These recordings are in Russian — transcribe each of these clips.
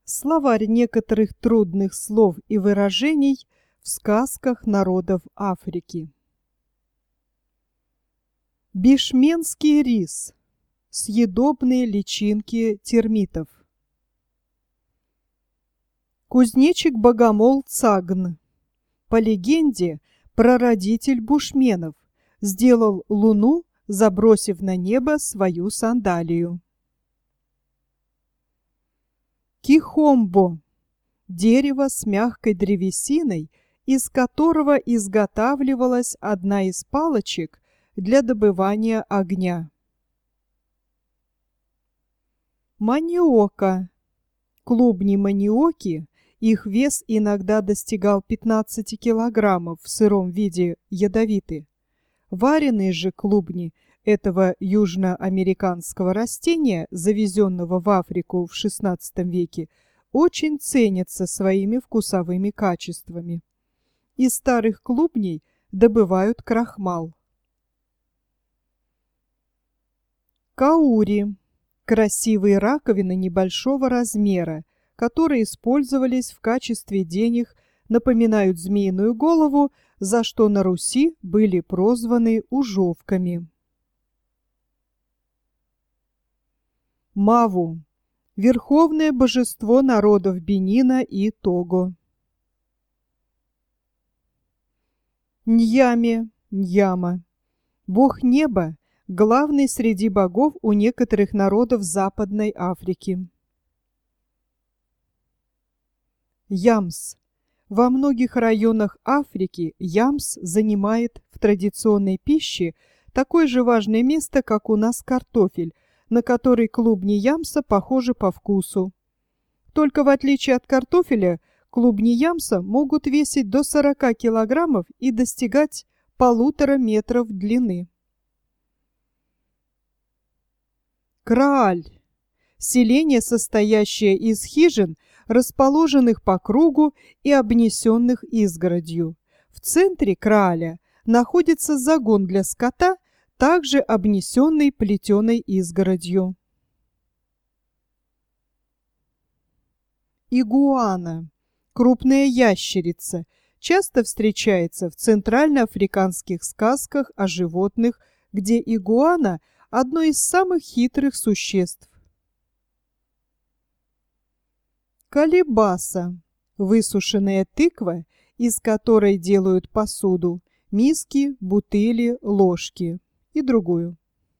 Словарь некоторых трудных слов и выражений в сказках народов Африки. Бишменский рис. Съедобные личинки термитов. Кузнечик-богомол Цагн. По легенде, прародитель бушменов, сделал луну, забросив на небо свою сандалию. Кихомбо – дерево с мягкой древесиной, из которого изготавливалась одна из палочек для добывания огня. Маниока – клубни маниоки, их вес иногда достигал 15 килограммов, в сыром виде ядовиты. Вареные же клубни этого южноамериканского растения, завезенного в Африку в XVI веке, очень ценятся своими вкусовыми качествами. Из старых клубней добывают крахмал. Каури – красивые раковины небольшого размера, которые использовались в качестве денег, напоминают змеиную голову, за что на Руси были прозваны ужовками. Маву – верховное божество народов Бенина и Того. Ньяме, Ньяма – бог неба, главный среди богов у некоторых народов Западной Африки. Ямс. Во многих районах Африки ямс занимает в традиционной пище такое же важное место, как у нас картофель, на который клубни ямса похожи по вкусу. Только в отличие от картофеля, клубни ямса могут весить до 40 килограммов и достигать 1,5 метра длины. Крааль. Селение, состоящее из хижин, расположенных по кругу и обнесенных изгородью. В центре крааля находится загон для скота, также обнесенный плетеной изгородью. Игуана – крупная ящерица, часто встречается в центральноафриканских сказках о животных, где игуана – одно из самых хитрых существ. Колебаса – высушенная тыква, из которой делают посуду, миски, бутыли, ложки и другую.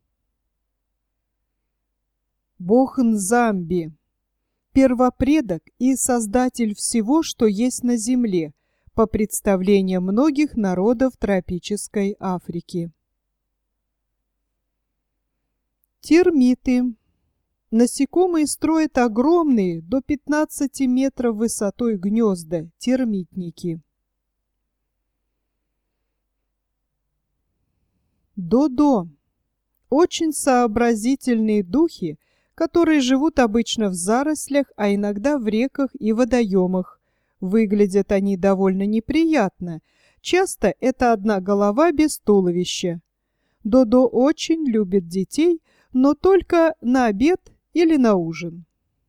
Бог Нзамби – первопредок и создатель всего, что есть на земле, по представлениям многих народов тропической Африки. Термиты. Насекомые строят огромные, до 15 метров высотой гнезда, термитники. Додо. Очень сообразительные духи, которые живут обычно в зарослях, а иногда в реках и водоемах. Выглядят они довольно неприятно. Часто это одна голова без туловища. Додо очень любит детей, но только на обед или на ужин.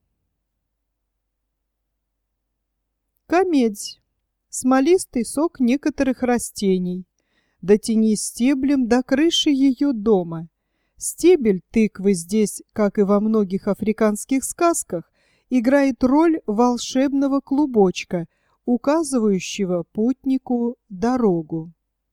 Камедь. Смолистый сок некоторых растений. Дотянись стеблем до крыши ее дома. Стебель тыквы здесь, как и во многих африканских сказках, играет роль волшебного клубочка, указывающего путнику дорогу.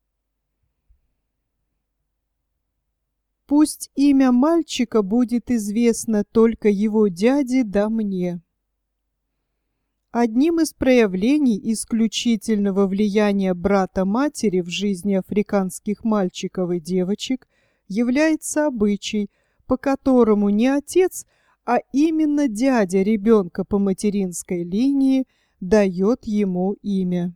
Пусть имя мальчика будет известно только его дяде да мне. Одним из проявлений исключительного влияния брата-матери в жизни африканских мальчиков и девочек является обычай, по которому не отец, а именно дядя ребенка по материнской линии дает ему имя.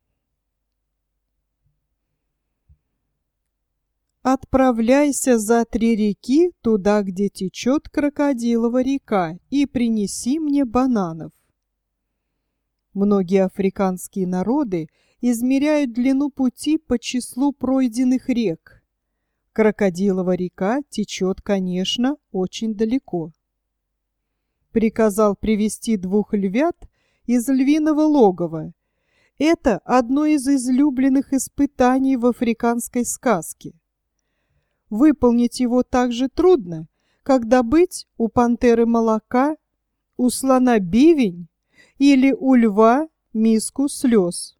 Отправляйся за 3 реки, туда, где течет крокодилова река, и принеси мне бананов. Многие африканские народы измеряют длину пути по числу пройденных рек. Крокодилова река течет, конечно, очень далеко. приказал привести 2 львят из львиного логова. Это одно из излюбленных испытаний в африканской сказке. Выполнить его так же трудно, как добыть у пантеры молока, у слона бивень или у льва миску слез.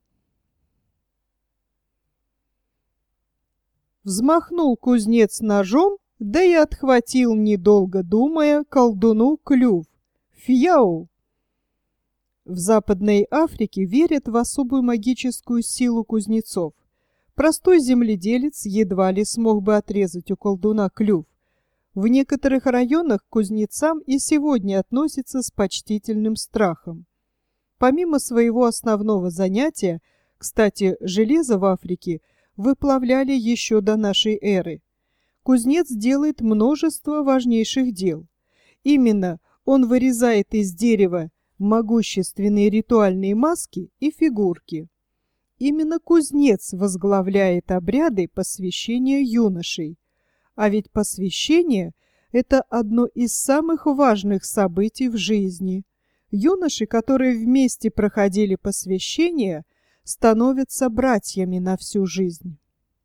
Взмахнул кузнец ножом, да и отхватил, недолго думая, колдуну клюв. Фьяу! В Западной Африке верят в особую магическую силу кузнецов. Простой земледелец едва ли смог бы отрезать у колдуна клюв. В некоторых районах к кузнецам и сегодня относятся с почтительным страхом. Помимо своего основного занятия, кстати, железо в Африке выплавляли еще до нашей эры. Кузнец делает множество важнейших дел. Именно он вырезает из дерева могущественные ритуальные маски и фигурки. Именно кузнец возглавляет обряды посвящения юношей. А ведь посвящение – это одно из самых важных событий в жизни. Юноши, которые вместе проходили посвящение, становятся братьями на всю жизнь.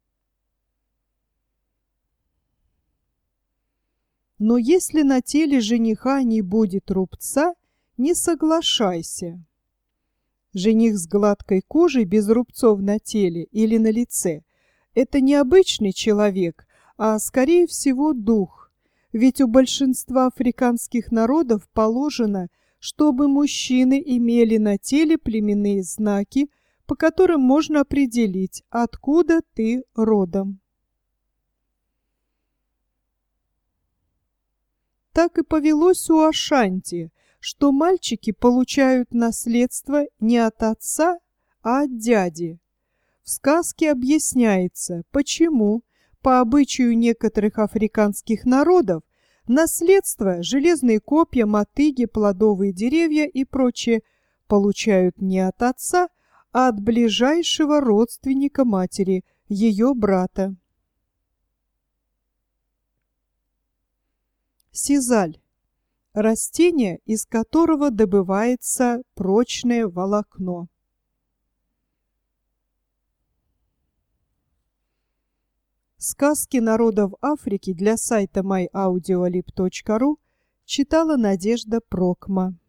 Но если на теле жениха не будет рубца, не соглашайся. Жених с гладкой кожей без рубцов на теле или на лице – это не обычный человек, а, скорее всего, дух. Ведь у большинства африканских народов положено, чтобы мужчины имели на теле племенные знаки, по которым можно определить, откуда ты родом. Так и повелось у Ашанти, что мальчики получают наследство не от отца, а от дяди. В сказке объясняется, почему, по обычаю некоторых африканских народов, наследство, железные копья, мотыги, плодовые деревья и прочее получают не от отца, а от ближайшего родственника матери, ее брата. Сизаль – растение, из которого добывается прочное волокно. Сказки народов Африки для сайта myaudioalib.ru читала Надежда Прокма.